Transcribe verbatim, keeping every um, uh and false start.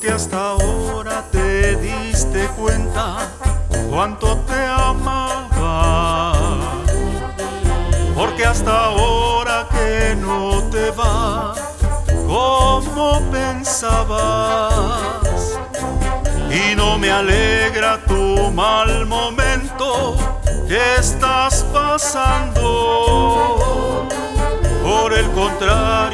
porque hasta ahora te diste cuenta cuánto te amaba, porque hasta ahora que no te va como pensabas. Y no me alegra tu mal momento que estás pasando, por el contrario